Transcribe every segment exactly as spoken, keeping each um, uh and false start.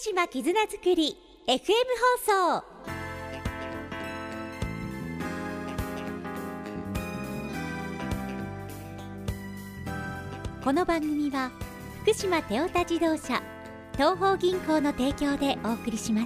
島絆づくり エフエム 放送。この番組は福島テオタ自動車東邦銀行の提供でお送りします。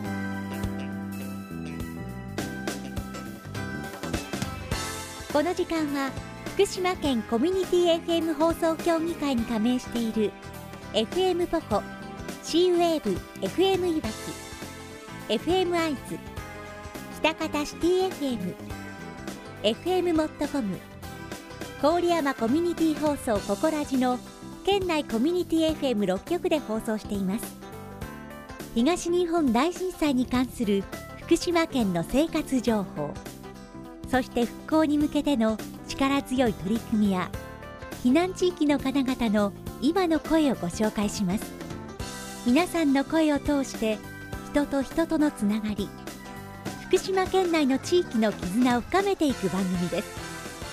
この時間は福島県コミュニティ エフエム 放送協議会に加盟している エフエム ポコ、シーウェーブ エフエム いわき、エフエム アイズ、喜多方シティ エフエム、エフエム モットコム、郡山コミュニティ放送ココラジの県内コミュニティ エフエムろっ 局で放送しています。東日本大震災に関する福島県の生活情報、そして復興に向けての力強い取り組みや避難地域の方々の今の声をご紹介します。皆さんの声を通して人と人とのつながり、福島県内の地域の絆を深めていく番組です。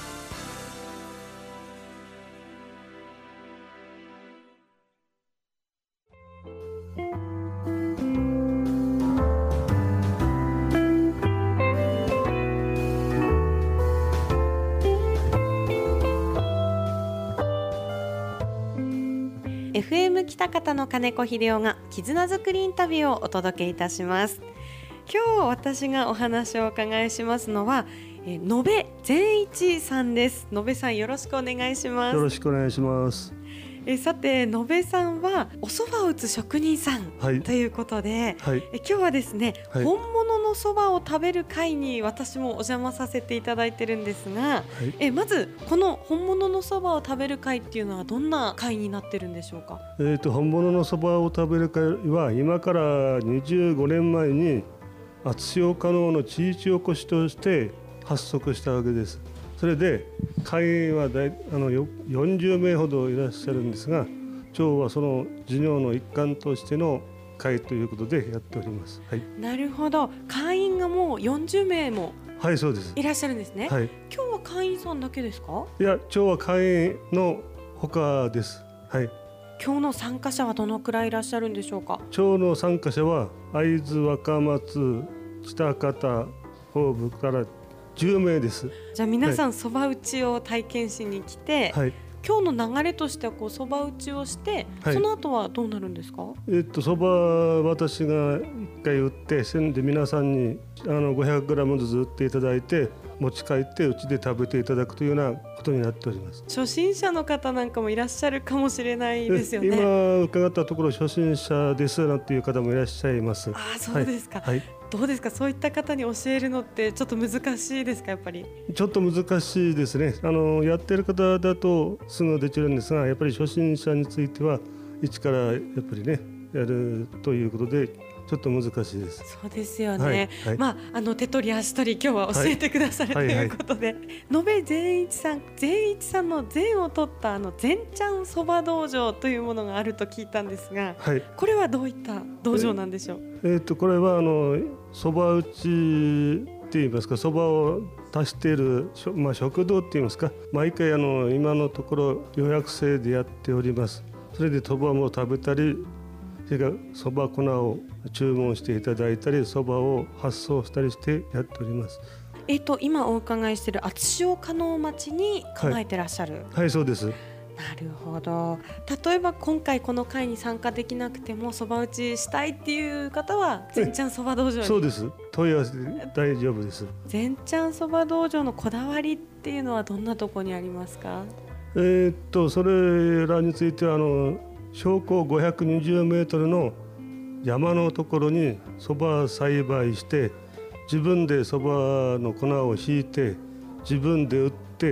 エフエム 北方の金子秀夫が絆づくりインタビューをお届けいたします。今日私がお話をお伺いしますのはえ野部善一さんです。野部さん、よろしくお願いします。 よろしくお願いします。 えさて、野部さんはお蕎麦を打つ職人さん、はい、ということで、はい、え今日はですね、はい、本物の蕎麦を食べる会に私もお邪魔させていただいてるんですが、はい、えまずこの本物の蕎麦を食べる会っていうのはどんな会になってるんでしょうか。 えーと、本物の蕎麦を食べる会は今からにじゅうごねんまえに厚塩加納の地域おこしとして発足したわけです。それで会員はだいあのよんじゅうめいほどいらっしゃるんですが、今日はその事業の一環としての会ということでやっております。はい、なるほど。会員がもうよんじゅうめいもはいそうですいらっしゃるんですね。はい、今日は会員さんだけですか。 いや、今日は会員のほかです。はい、 今日の参加者はどのくらいいらっしゃるんでしょうか。 今日の参加者は会津、若松、北方、北部からじゅうめいです。 じゃあ皆さんそば打ちを体験しに来て、はい、今日の流れとしてはこうそば打ちをして、はい、その後はどうなるんですか。 えっとそば私がいっかい打ってせんで皆さんにあのごひゃくグラムずつ打っていただいて持ち帰ってうちで食べていただくというようなことになっております。 初心者の方なんかもいらっしゃるかもしれないですよね。 今伺ったところ初心者ですなんていう方もいらっしゃいます。 ああ、そうですか。はいはい、どうですか、そういった方に教えるのってちょっと難しいですか。やっぱりちょっと難しいですね。あのやってる方だとすぐできるんですが、やっぱり初心者については一からやっぱりねやるということでちょっと難しいです。 そうですよね。はいはい、まあ、あの手取り足取り今日は教えてくださる、はい、ということで、はいはい、野部善一さん善一さんの善を取ったあの善ちゃんそば道場というものがあると聞いたんですが、はい、これはどういった道場なんでしょう。 えー、とこれはあのそば打ちっていいますか、そばを足している、まあ、食堂っていいますか、毎回あの今のところ予約制でやっております。それでそばも食べたり、それからそば粉を注文していただいたり、そばを発送したりしてやっております。 えー、と今お伺いしている厚塩加納町に構えてらっしゃる。はい、 はい、そうです。 なるほど。例えば今回この会に参加できなくてもそば打ちしたいっていう方は善ちゃんそば道場に。 そうです、問い合わせで大丈夫です。 善ちゃんそば道場のこだわりっていうのはどんなところにありますか。 えー、っとそれらについてはあの標高ごひゃくにじゅうメートルの山のところにそば栽培して、自分でそばの粉をひいて自分で打って、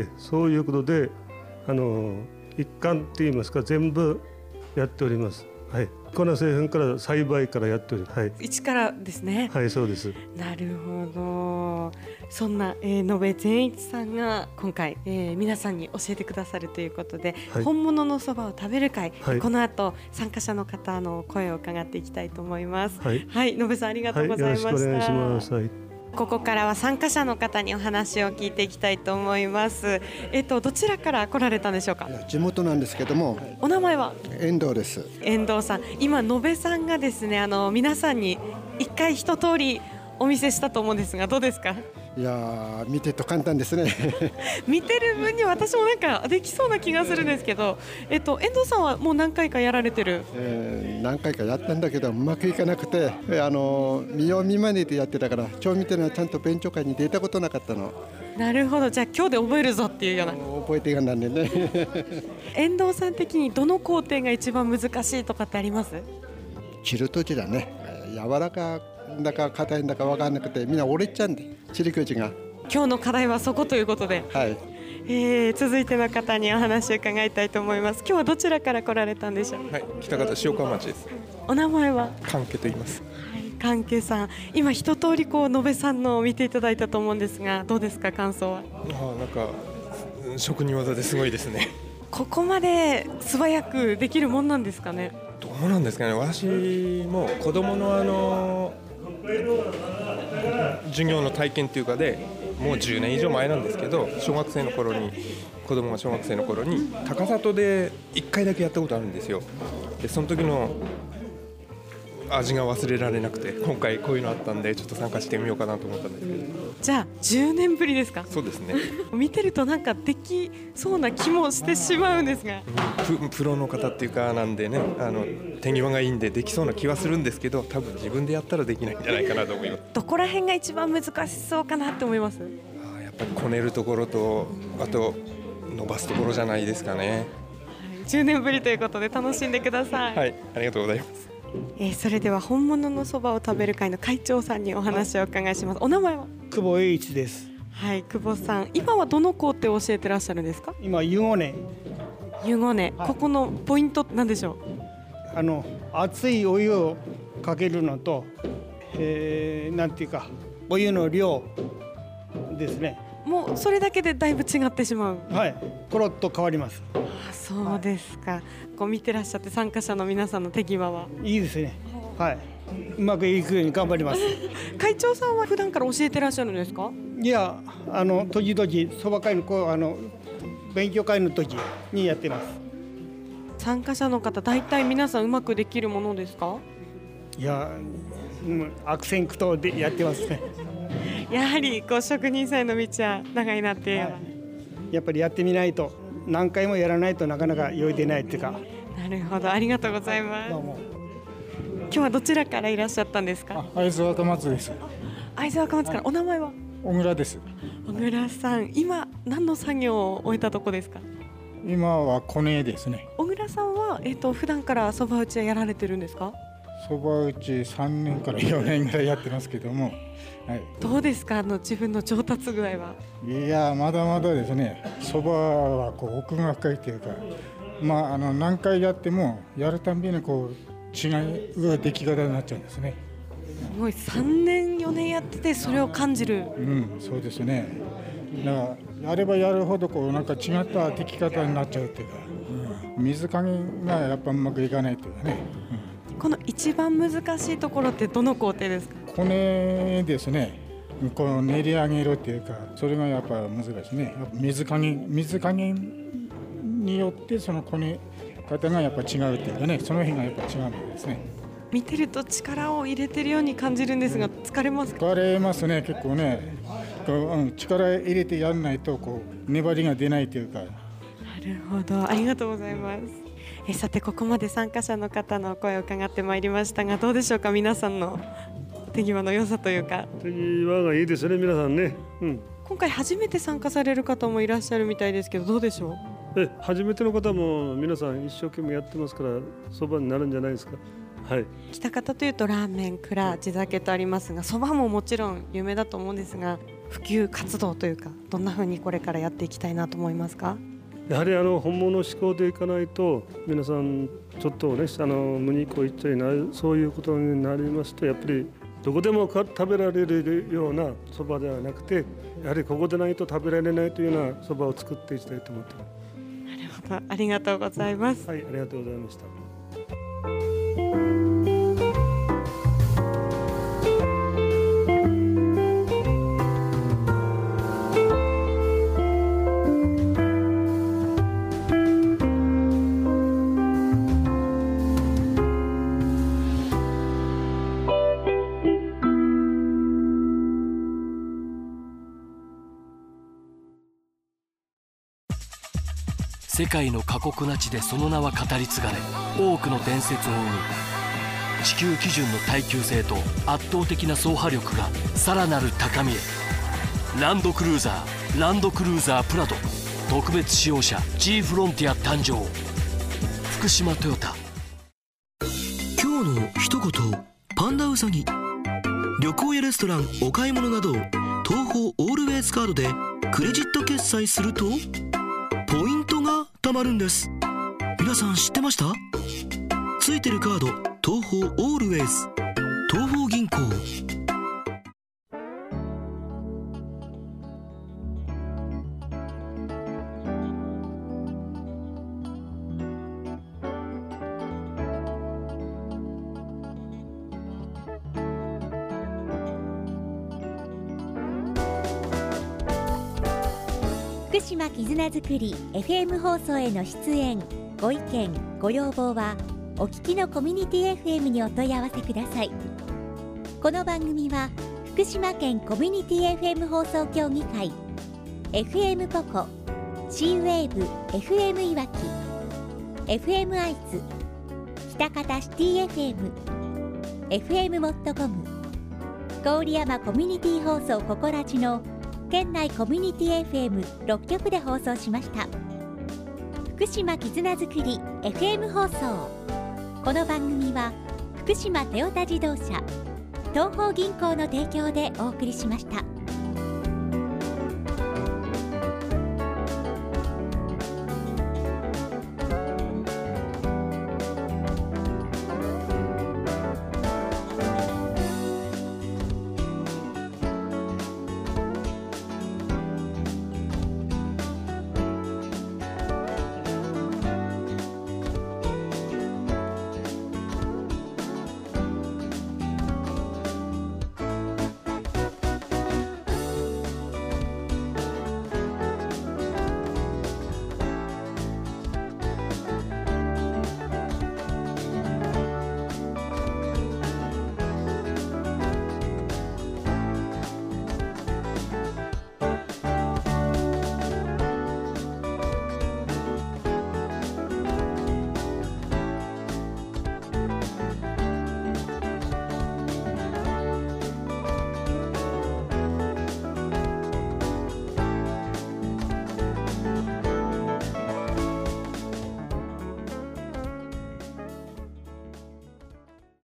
そういうことであの一貫って言いますか全部やっております。はい、粉製粉から栽培からやっております。はい、 一からですね。 はい、そうです。 なるほど。そんな、えー、野部善一さんが今回、えー、皆さんに教えてくださるということで、はい、本物のそばを食べる会、はい、この後参加者の方の声を伺っていきたいと思います。はい、はい、野部さんありがとうございました。 はい、よろしくお願いします。はい。 ここからは参加者の方にお話を聞いていきたいと思います。えっとどちらから来られたんでしょうか。 地元なんですけども。 お名前は。 遠藤です。 遠藤さん、今野部さんがですね、あの皆さんに一回一通りお見せしたと思うんですが、どうですか。 いや見てると簡単ですね見てる分には私もなんかできそうな気がするんですけど、えっと、遠藤さんはもう何回かやられてる、 えー、何回かやったんだけどうまくいかなくて、あの見よう見まねでやってたから、今日見てるのはちゃんと勉強会に出たことなかったの。 なるほど、じゃあ今日で覚えるぞっていうような。 覚えていかなんでね遠藤さん的にどの工程が一番難しいとかってあります？ 切る時だね。柔らかだか硬いんだか分かんなくてみんな折れちゃうんで、切り口が。 今日の課題はそこということで、 はい。 えー、続いての方にお話を伺いたいと思います。今日はどちらから来られたんでしょう。 はい、北方塩川町です。 お名前は？ 関係と言います。 はい、関係さん、今一通りこう野部さんのを見ていただいたと思うんですが、どうですか、感想は？ ああ、なんか職人技ですごいですね。 ここまで素早くできるもんなんですかね。 どうなんですかね。私も子供のあの授業の体験というかでもうじゅうねん以上前なんですけど、小学生の頃に子供が小学生の頃に高里でいっかいだけやったことあるんですよ。でその時の味が忘れられなくて、今回こういうのあったんでちょっと参加してみようかなと思ったんですけど。 じゃあじゅうねんぶりですか？ そうですね。 見てるとなんかできそうな気もしてしまうんですが、 プ, プロの方っていうかなんでね、あの手際がいいんでできそうな気はするんですけど、多分自分でやったらできないんじゃないかなと思います。 どこら辺が一番難しそうかなって思います？ あ、やっぱりこねるところと、あと伸ばすところじゃないですかね。 じゅうねんぶりということで楽しんでください。 はい、ありがとうございます。 えー、それでは本物のそばを食べる会の会長さんにお話をお伺いします。お名前は？ 久保栄一です。 はい、久保さん、今はどの工程を教えてらっしゃるんですか？ 今湯ごね。 湯ごね、 はい、 ここのポイントなんでしょう？ あの熱いお湯をかけるのと、えー、なんていうかお湯の量ですね。 もうそれだけでだいぶ違ってしまう。 はい、コロッと変わります。 あ、そうですか。こう見てらっしゃって参加者の皆さんの手際はいいですね。はい、うまくいくように頑張ります会長さんは普段から教えてらっしゃるんですか？ いや、あの時々そば会のこうあの勉強会の時にやってます。 参加者の方、大体皆さんうまくできるものですか？ いや、悪戦苦闘でやってますねやはりこう職人さんの道は長いなっていう、はい、 やっぱりやってみないと、何回もやらないとなかなか酔い出ないっていうか。 なるほど、ありがとうございます。 どうも。 今日はどちらからいらっしゃったんですか？ 会津若松です。 会津若松から、お名前は？ 小倉です。 小倉さん、今何の作業を終えたとこですか？ 今はコネですね。 小倉さんは、えーと、普段からそば打ちはやられてるんですか？ そば打ちさんねんからよねんぐらいやってますけども、はい、 どうですか、あの自分の上達具合は？ いや、まだまだですね。そばはこう奥が深いというか、まあ、あの何回やってもやるたんびにこう違う出来方になっちゃうんですね。 すごい、さんねんよねんやっててそれを感じる。 うん、そうですね。だからやればやるほどこうなんか違った出来方になっちゃうっていうか、うん、水加減がやっぱうまくいかないっていうかね、 うん、この一番難しいところってどの工程ですか？ こねですね。この練り上げるっていうか、それがやっぱ難しいね。水加減水加減によってそのこね方がやっぱ違うっていうかね、その辺がやっぱ違うんですね。 見てると力を入れてるように感じるんですが、疲れますか？ 疲れますね、結構ね。こう、うん、力入れてやらないとこう粘りが出ないというか。なるほど、ありがとうございます。えさて、ここまで参加者の方の声を伺ってまいりましたが、どうでしょうか、皆さんの手際の良さというか。 手際がいいですね、皆さんね、うん、 今回初めて参加される方もいらっしゃるみたいですけど、どうでしょう？ え初めての方も皆さん一生懸命やってますから、そばになるんじゃないですか。はい、 北方というとラーメン、蔵、地酒とありますが、そばももちろん有名だと思うんですが、普及活動というか、どんな風にこれからやっていきたいなと思いますか？ やはりあの本物志向でいかないと、皆さんちょっとね、あの無にこう言っちゃいない、そういうことになりますと、やっぱりどこでも食べられるようなそばではなくて、やはりここでないと食べられないというようなそばを作っていきたいと思ってます。 なるほど、ありがとうございます。 はい、ありがとうございました。 世界の過酷な地でその名は語り継がれ、多くの伝説を生む。地球基準の耐久性と圧倒的な走破力がさらなる高みへ。ランドクルーザーランドクルーザープラド特別使用車 G フロンティア誕生。福島トヨタ。 今日の一言、パンダウサギ。旅行やレストラン、お買い物など東宝オールウェイズカードでクレジット決済するとポイントが貯まるんです。皆さん知ってました？ついてるカード、東宝オールウェイズ、東宝銀行。 福島絆づくり エフエム 放送への出演、ご意見ご要望はお聞きのコミュニティ エフエム にお問い合わせください。この番組は福島県コミュニティ エフエム 放送協議会、 エフエム ポコ、 C ウェーブ エフエム いわき、 エフエム アイズ、北方シティ エフエム、 エフエム モットコム、郡山コミュニティ放送ココラジの県内コミュニティ エフエムろっ 局で放送しました。福島絆づくり エフエム 放送。この番組は福島トヨタ自動車、東宝銀行の提供でお送りしました。